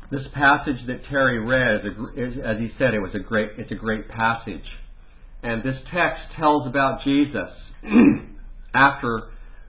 This passage that Terry read, as he said, it's a great passage. And this text tells about Jesus after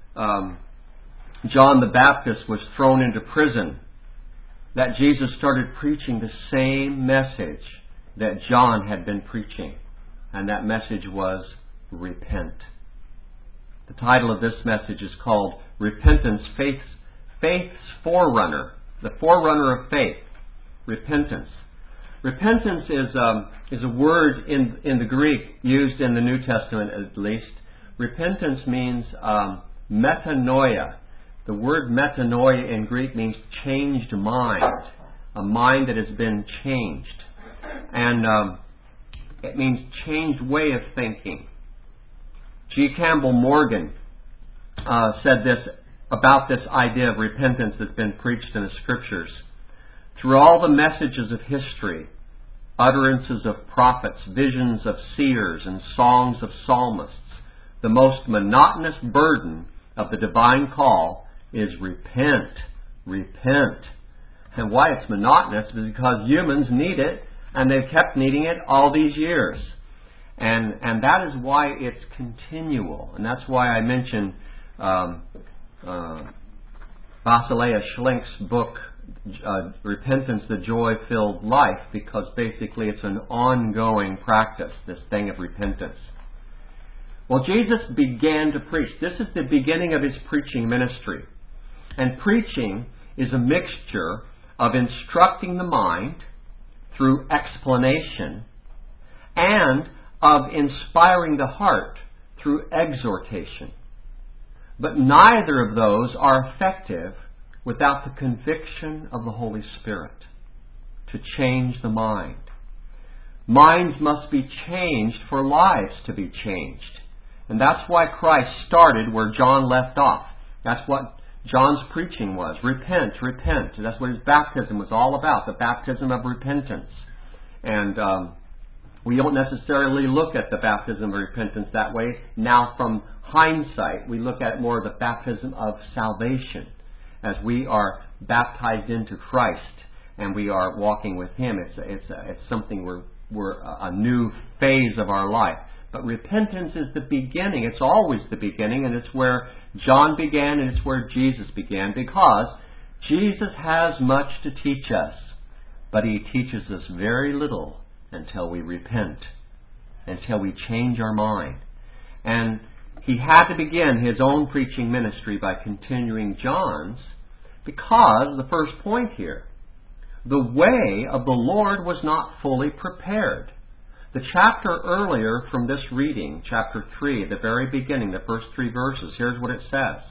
John the Baptist was thrown into prison, that Jesus started preaching the same message that John had been preaching. And that message was, repent. The title of this message is called Repentance, Faith's Forerunner. The forerunner of faith. Repentance. Repentance is a word in the Greek used in the New Testament at least. Repentance means metanoia. The word metanoia in Greek means changed mind. A mind that has been changed. And it means changed way of thinking. G. Campbell Morgan said this about this idea of repentance that's been preached in the Scriptures. Through all the messages of history, utterances of prophets, visions of seers, and songs of psalmists, the most monotonous burden of the divine call is repent, repent. And why it's monotonous is because humans need it, and they've kept needing it all these years. And that is why it's continual. And that's why I mentioned Basileia Schlink's book, Repentance, the Joy-Filled Life, because basically it's an ongoing practice, this thing of repentance. Well, Jesus began to preach. This is the beginning of his preaching ministry. And preaching is a mixture of instructing the mind through explanation and of inspiring the heart through exhortation. But neither of those are effective without the conviction of the Holy Spirit to change the mind. Minds must be changed for lives to be changed. And that's why Christ started where John left off. That's what John's preaching was. Repent, repent. That's what his baptism was all about, the baptism of repentance. And we don't necessarily look at the baptism of repentance that way. Now from hindsight, we look at it more of the baptism of salvation. As we are baptized into Christ and we are walking with Him, it's something we're a new phase of our life. But repentance is the beginning. It's always the beginning, and it's where John began and it's where Jesus began, because Jesus has much to teach us, but He teaches us very little until we repent, until we change our mind. And He had to begin His own preaching ministry by continuing John's, because, the first point here, the way of the Lord was not fully prepared. The chapter earlier from this reading, chapter 3, the very beginning, the first 3 verses, here's what it says.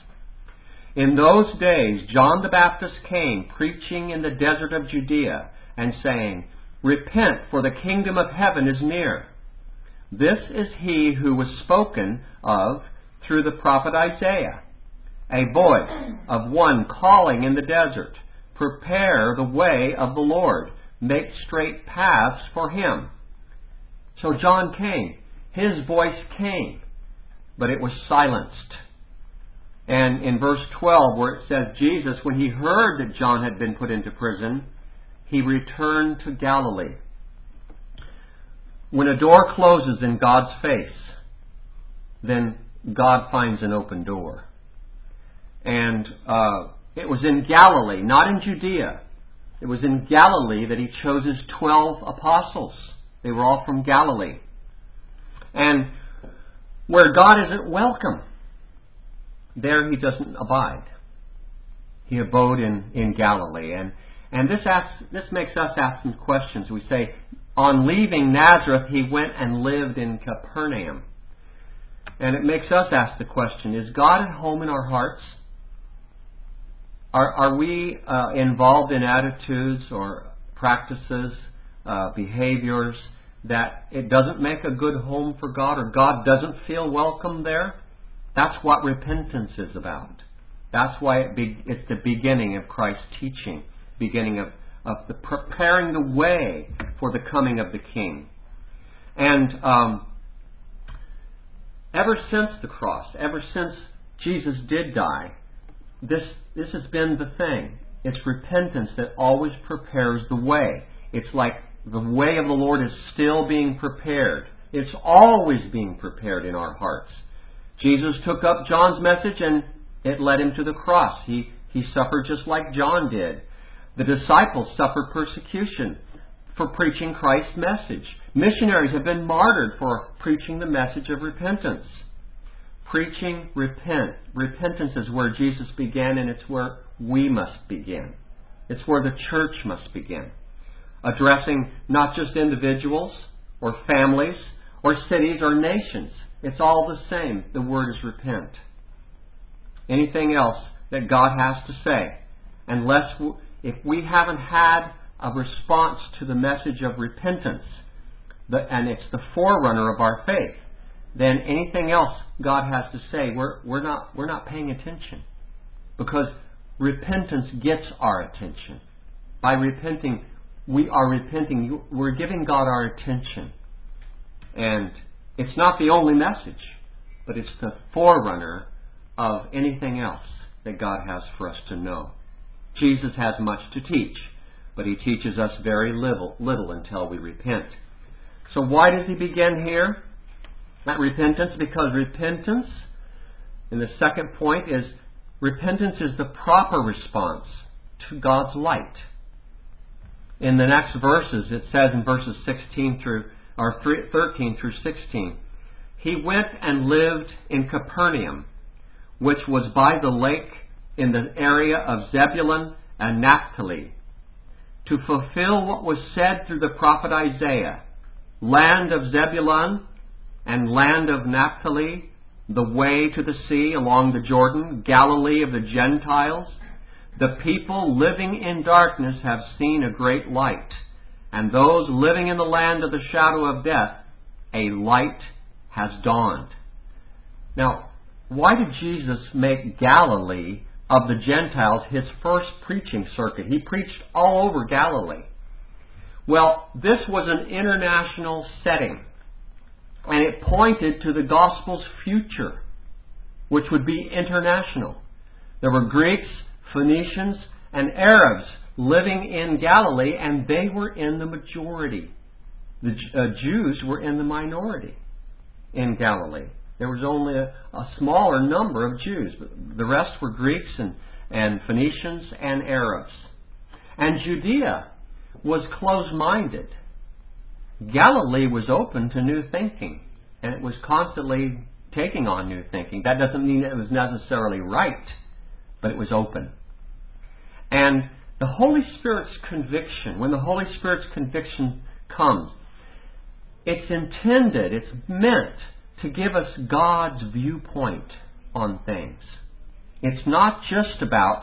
In those days, John the Baptist came, preaching in the desert of Judea, and saying, Repent, for the kingdom of heaven is near. This is he who was spoken of through the prophet Isaiah. A voice of one calling in the desert, Prepare the way of the Lord, make straight paths for Him. So John came. His voice came, but it was silenced. And in verse 12, where it says Jesus, when he heard that John had been put into prison, he returned to Galilee. When a door closes in God's face, then God finds an open door. And it was in Galilee, not in Judea. It was in Galilee that He chose His 12 apostles. They were all from Galilee. And where God isn't welcome, there He doesn't abide. He abode in Galilee. And this makes us ask some questions. We say, on leaving Nazareth, He went and lived in Capernaum. And it makes us ask the question, is God at home in our hearts? Are we involved in attitudes or practices, behaviors that it doesn't make a good home for God, or God doesn't feel welcome there? That's what repentance is about. That's why it's the beginning of Christ's teaching, beginning of the preparing the way for the coming of the King. And ever since the cross, ever since Jesus did die, this has been the thing. It's repentance that always prepares the way. It's like the way of the Lord is still being prepared. It's always being prepared in our hearts. Jesus took up John's message and it led him to the cross. He suffered just like John did. The disciples suffered persecution for preaching Christ's message. Missionaries have been martyred for preaching the message of repentance. Preaching repent. Repentance is where Jesus began, and it's where we must begin. It's where the church must begin. Addressing not just individuals or families or cities or nations. It's all the same. The word is repent. Anything else that God has to say, if we haven't had a response to the message of repentance, and it's the forerunner of our faith, then anything else God has to say, we're not paying attention. Because repentance gets our attention. By repenting, we are repenting. We're giving God our attention. And it's not the only message, but it's the forerunner of anything else that God has for us to know. Jesus has much to teach, but He teaches us very little until we repent. So why does He begin here? Not repentance, because repentance, and the second point is, repentance is the proper response to God's light. In the next verses, it says in verses 13 through 16, He went and lived in Capernaum, which was by the lake in the area of Zebulun and Naphtali, to fulfill what was said through the prophet Isaiah, land of Zebulun and land of Naphtali, the way to the sea along the Jordan, Galilee of the Gentiles. The people living in darkness have seen a great light, and those living in the land of the shadow of death, a light has dawned. Now, why did Jesus make Galilee of the Gentiles his first preaching circuit? He preached all over Galilee. Well, this was an international setting, and it pointed to the gospel's future, which would be international. There were Greeks, Phoenicians, and Arabs living in Galilee, and they were in the majority. The Jews were in the minority in Galilee. There was only a smaller number of Jews, but the rest were Greeks and Phoenicians and Arabs. And Judea was closed-minded. Galilee was open to new thinking, and it was constantly taking on new thinking. That doesn't mean it was necessarily right, but it was open. And the Holy Spirit's conviction, when the Holy Spirit's conviction comes, it's intended, it's meant to give us God's viewpoint on things. It's not just about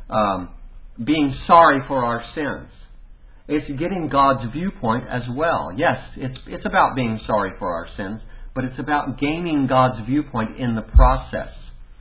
being sorry for our sins. It's getting God's viewpoint as well. Yes, it's about being sorry for our sins, but it's about gaining God's viewpoint in the process.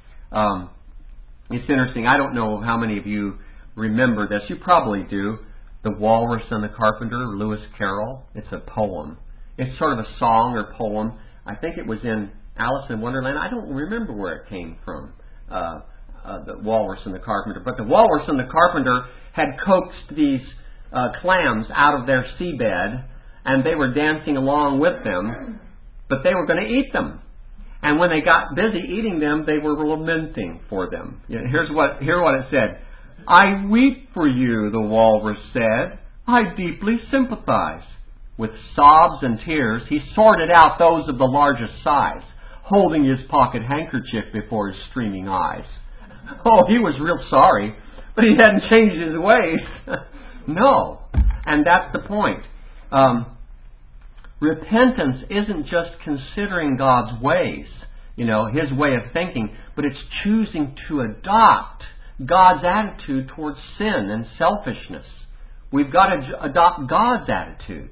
It's interesting. I don't know how many of you remember this. You probably do. The Walrus and the Carpenter, Lewis Carroll. It's a poem. It's sort of a song or poem. I think it was in Alice in Wonderland. I don't remember where it came from, the Walrus and the Carpenter. But the Walrus and the Carpenter had coaxed these clams out of their seabed, and they were dancing along with them, but they were going to eat them. And when they got busy eating them, they were lamenting for them. Here's what it said. "I weep for you," the walrus said. "I deeply sympathize." With sobs and tears, he sorted out those of the largest size, holding his pocket handkerchief before his streaming eyes. Oh, he was real sorry, but he hadn't changed his ways. No. And that's the point. Repentance isn't just considering God's ways, His way of thinking, but it's choosing to adopt God's attitude towards sin and selfishness. We've got to adopt God's attitude.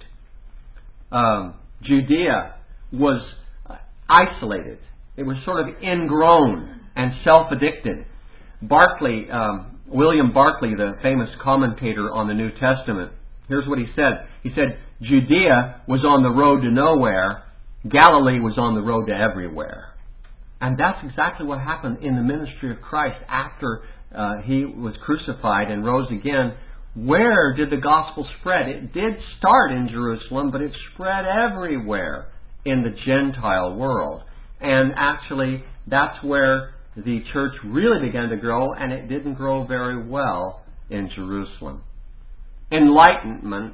Judea was isolated. It was sort of ingrown and self-addicted. William Barclay, the famous commentator on the New Testament, here's what he said. He said, Judea was on the road to nowhere. Galilee was on the road to everywhere. And that's exactly what happened in the ministry of Christ after He was crucified and rose again, where did the gospel spread? It did start in Jerusalem, but it spread everywhere in the Gentile world. And actually, that's where the church really began to grow, and it didn't grow very well in Jerusalem. Enlightenment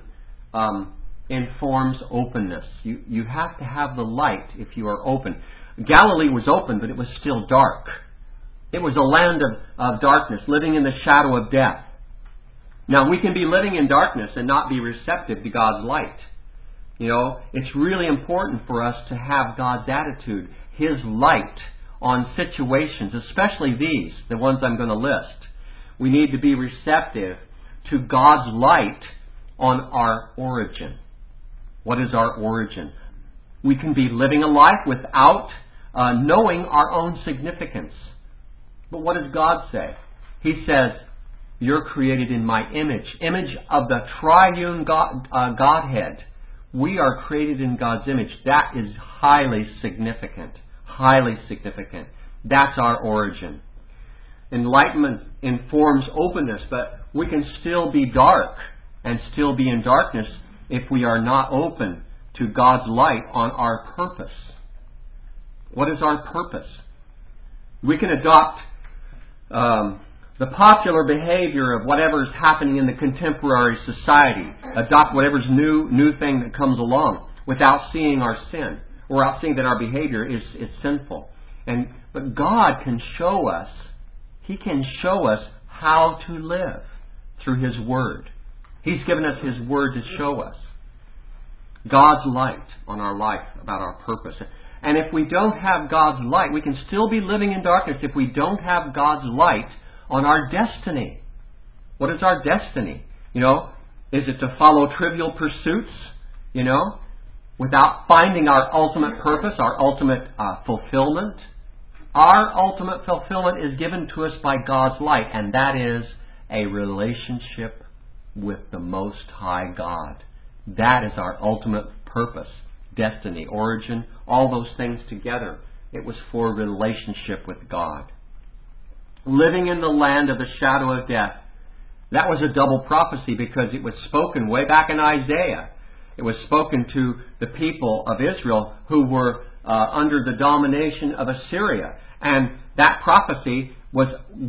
informs openness. You have to have the light if you are open. Galilee was open, but it was still dark. It was a land of darkness, living in the shadow of death. Now, we can be living in darkness and not be receptive to God's light. You know, it's really important for us to have God's attitude, His light on situations, especially these, the ones I'm going to list. We need to be receptive to God's light on our origin. What is our origin? We can be living a life without knowing our own significance. But what does God say? He says, you're created in my image of the triune Godhead. We are created in God's image. That is highly significant. Highly significant. That's our origin. Enlightenment informs openness, but we can still be dark and still be in darkness if we are not open to God's light on our purpose. What is our purpose? We can adopt the popular behavior of whatever's happening in the contemporary society, adopt whatever's new thing that comes along without seeing our sin, or without seeing that our behavior is sinful. But God can show us, He can show us how to live through His Word. He's given us His Word to show us God's light on our life, about our purpose. And if we don't have God's light, we can still be living in darkness if we don't have God's light on our destiny. What is our destiny? You know, is it to follow trivial pursuits, you know, without finding our ultimate purpose, our ultimate fulfillment? Our ultimate fulfillment is given to us by God's light, and that is a relationship with the Most High God. That is our ultimate purpose, destiny, origin, all those things together. It was for relationship with God. Living in the land of the shadow of death. That was a double prophecy because it was spoken way back in Isaiah. It was spoken to the people of Israel who were under the domination of Assyria. And that prophecy was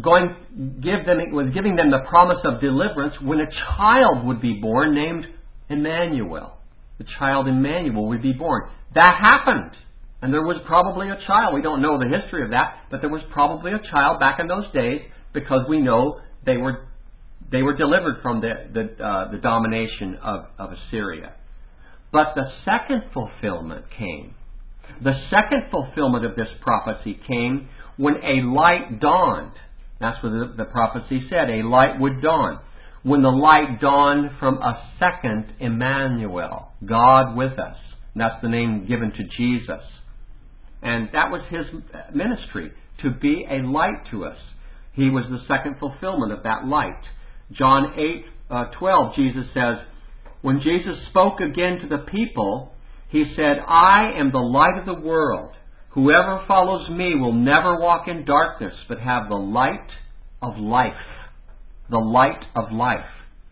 giving them the promise of deliverance when a child would be born named Emmanuel. The child Emmanuel would be born. That happened. And there was probably a child. We don't know the history of that, but there was probably a child back in those days because we know they were delivered from the domination of Assyria. But the second fulfillment came. The second fulfillment of this prophecy came when a light dawned. That's what the prophecy said. A light would dawn. When the light dawned from a second Emmanuel, God with us. And that's the name given to Jesus. And that was His ministry, to be a light to us. He was the second fulfillment of that light. John 8:12, Jesus says, when Jesus spoke again to the people, He said, I am the light of the world. Whoever follows me will never walk in darkness, but have the light of life. The light of life.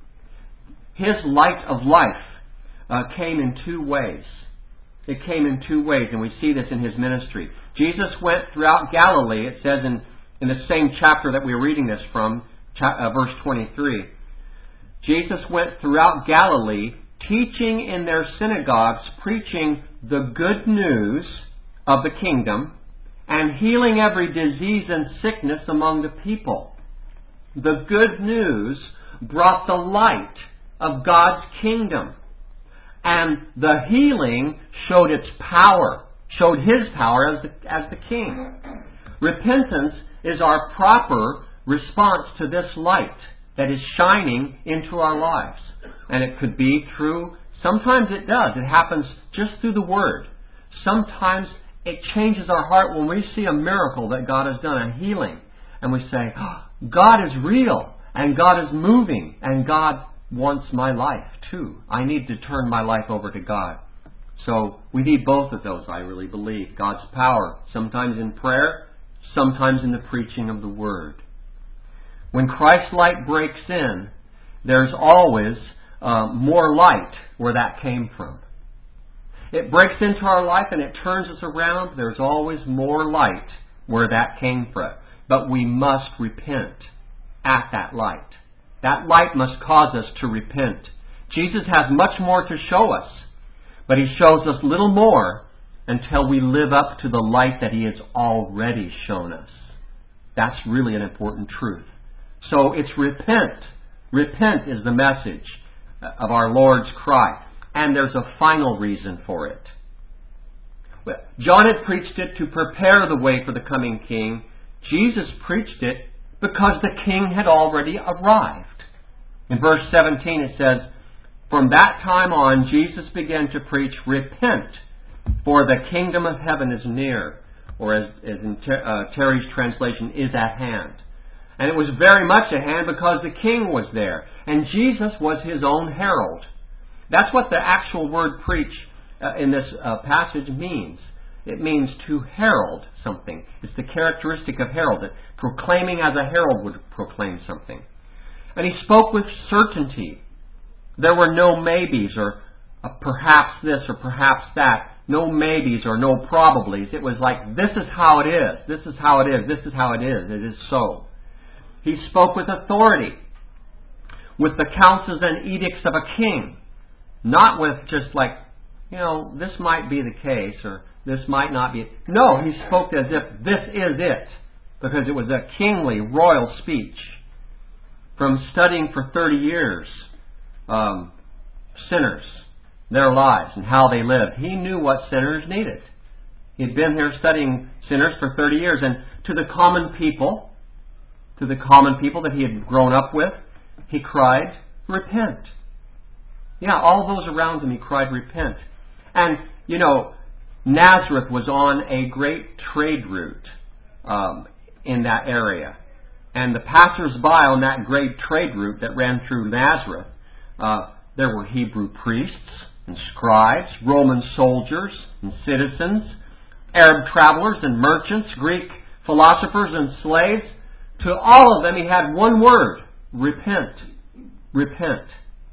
His light of life came in two ways. It came in two ways, and we see this in His ministry. Jesus went throughout Galilee, it says in the same chapter that we're reading this from, verse 23. Jesus went throughout Galilee, teaching in their synagogues, preaching the good news of the kingdom, and healing every disease and sickness among the people. The good news brought the light of God's kingdom. And the healing showed its power, showed His power as the King. Repentance is our proper response to this light that is shining into our lives. And it could be through, sometimes it does, it happens just through the Word. Sometimes it changes our heart when we see a miracle that God has done, a healing. And we say, oh, God is real, and God is moving, and God wants my life too. I need to turn my life over to God. So we need both of those, I really believe. God's power, sometimes in prayer, sometimes in the preaching of the Word. When Christ's light breaks in, there's always more light where that came from. It breaks into our life and it turns us around. There's always more light where that came from. But we must repent at that light. That light must cause us to repent. Jesus has much more to show us, but He shows us little more until we live up to the light that He has already shown us. That's really an important truth. So it's repent. Repent is the message of our Lord's cry. And there's a final reason for it. John had preached it to prepare the way for the coming King. Jesus preached it because the King had already arrived. In verse 17 it says, "From that time on Jesus began to preach, 'Repent, for the kingdom of heaven is near,'" or as in Terry's translation, "is at hand." And it was very much at hand because the King was there. And Jesus was His own herald. That's what the actual word preach in this passage means. It means to herald something. It's the characteristic of herald, that proclaiming as a herald would proclaim something. And He spoke with certainty. There were no maybes or perhaps this or perhaps that. No maybes or no probablys. It was like, this is how it is. This is how it is. This is how it is. It is so. He spoke with authority, with the counsels and edicts of a king. Not with just like, this might be the case or this might not be. No, He spoke as if this is it, because it was a kingly, royal speech. From studying for 30 years, sinners, their lives and how they lived, He knew what sinners needed. He'd been here studying sinners for 30 years, and to the common people that He had grown up with, He cried, "Repent." Yeah, all those around Him, He cried, "Repent." And, Nazareth was on a great trade route in that area. And the passers-by on that great trade route that ran through Nazareth, there were Hebrew priests and scribes, Roman soldiers and citizens, Arab travelers and merchants, Greek philosophers and slaves. To all of them He had one word: repent. Repent.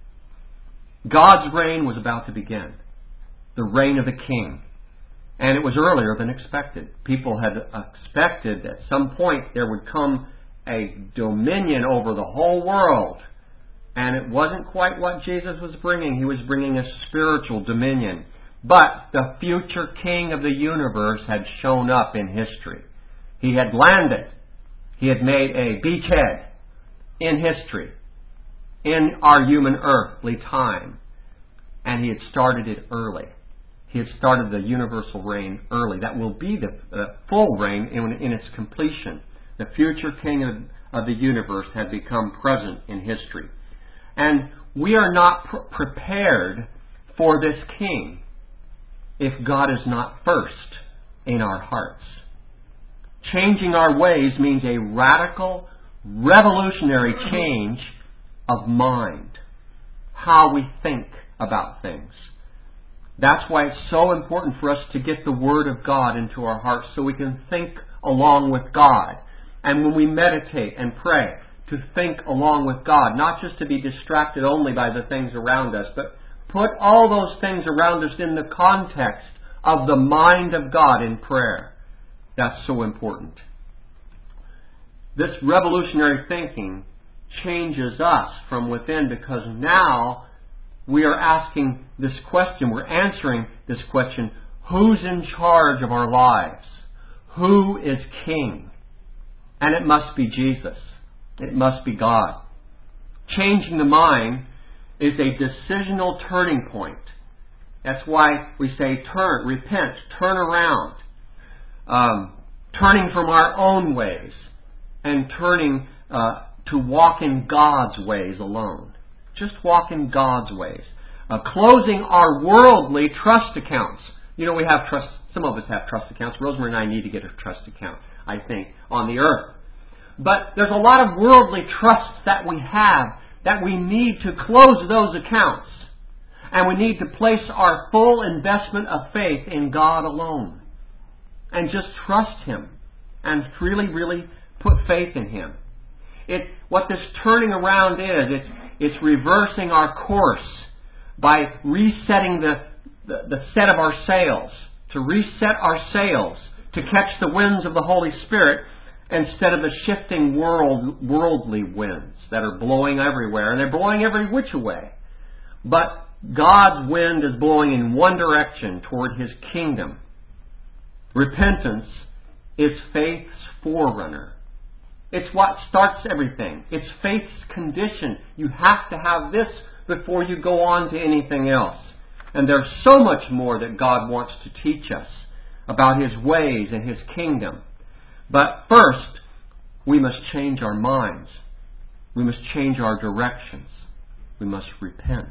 God's reign was about to begin. The reign of the King. And it was earlier than expected. People had expected at some point there would come a dominion over the whole world. And it wasn't quite what Jesus was bringing. He was bringing a spiritual dominion. But the future King of the universe had shown up in history. He had landed. He had made a beachhead in history, in our human earthly time. And He had started it early. He had started the universal reign early. That will be the full reign in its completion. The future King of the universe had become present in history. And we are not prepared for this King if God is not first in our hearts. Changing our ways means a radical, revolutionary change of mind. How we think about things. That's why it's so important for us to get the Word of God into our hearts so we can think along with God. And when we meditate and pray, to think along with God, not just to be distracted only by the things around us, but put all those things around us in the context of the mind of God in prayer. That's so important. This revolutionary thinking changes us from within, because now we are asking this question, we're answering this question: who's in charge of our lives? Who is King? And it must be Jesus. It must be God. Changing the mind is a decisional turning point. That's why we say turn, repent, turn around. Turning from our own ways and turning to walk in God's ways alone. Just walk in God's ways. Closing our worldly trust accounts. We have trust. Some of us have trust accounts. Rosemary and I need to get a trust account, I think, on the earth. But there's a lot of worldly trusts that we have that we need to close those accounts. And we need to place our full investment of faith in God alone. And just trust Him. And really, really put faith in Him. What this turning around is, it's reversing our course by resetting the set of our sails, to reset our sails, to catch the winds of the Holy Spirit instead of the shifting worldly winds that are blowing everywhere, and they're blowing every which way. But God's wind is blowing in one direction, toward His kingdom. Repentance is faith's forerunner. It's what starts everything. It's faith's condition. You have to have this before you go on to anything else. And there's so much more that God wants to teach us about His ways and His kingdom. But first, we must change our minds. We must change our directions. We must repent.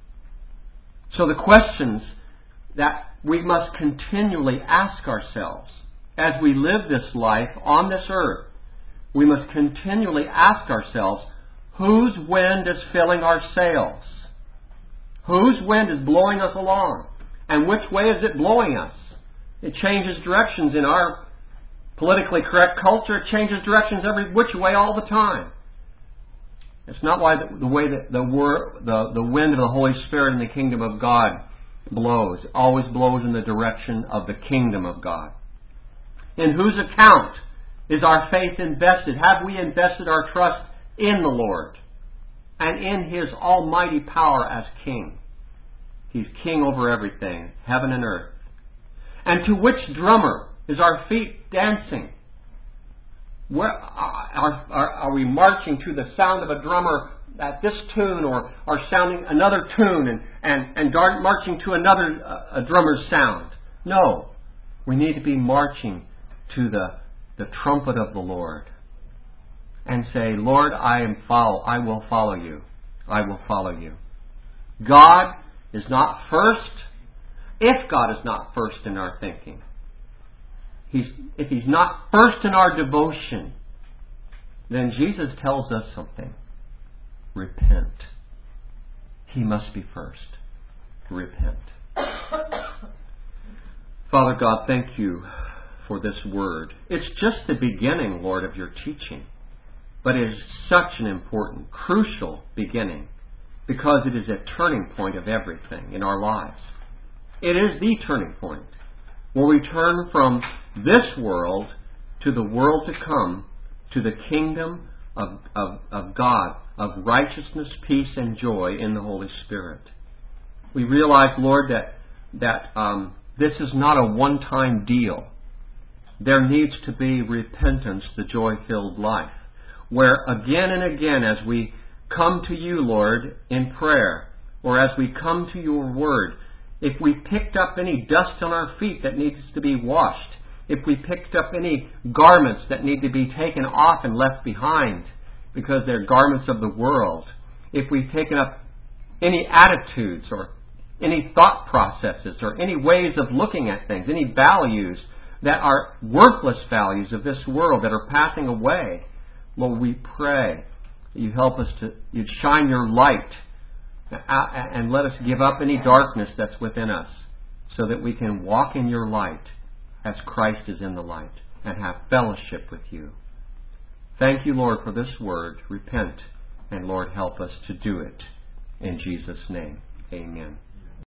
So the questions that we must continually ask ourselves as we live this life on this earth, we must continually ask ourselves, whose wind is filling our sails? Whose wind is blowing us along? And which way is it blowing us? It changes directions in our politically correct culture. It changes directions every which way all the time. It's not why the way that the wind of the Holy Spirit in the kingdom of God blows. It always blows in the direction of the kingdom of God. In whose account is our faith invested? Have we invested our trust in the Lord and in His almighty power as King? He's King over everything, heaven and earth. And to which drummer is our feet dancing? Where are we marching to the sound of a drummer at this tune, or are sounding another tune and marching to another drummer's sound? No. We need to be marching to the trumpet of the Lord and say, Lord, I will follow you. I will follow you. God is not first. If God is not first in our thinking, if He's not first in our devotion, then Jesus tells us something. Repent. He must be first. Repent. Father God, thank you for this word. It's just the beginning, Lord, of your teaching. But it is such an important, crucial beginning, because it is a turning point of everything in our lives. It is the turning point where we turn from this world to the world to come, to the kingdom of God, of righteousness, peace, and joy in the Holy Spirit. We realize, Lord, that this is not a one-time deal. There needs to be repentance, the joy-filled life, where again and again, as we come to you, Lord, in prayer, or as we come to your word, if we picked up any dust on our feet that needs to be washed, if we picked up any garments that need to be taken off and left behind because they're garments of the world, if we've taken up any attitudes or any thought processes or any ways of looking at things, any values that are worthless values of this world that are passing away, Lord, we pray that you help us you'd shine your light and let us give up any darkness that's within us so that we can walk in your light as Christ is in the light and have fellowship with you. Thank you, Lord, for this word. Repent, and Lord, help us to do it. In Jesus' name, amen.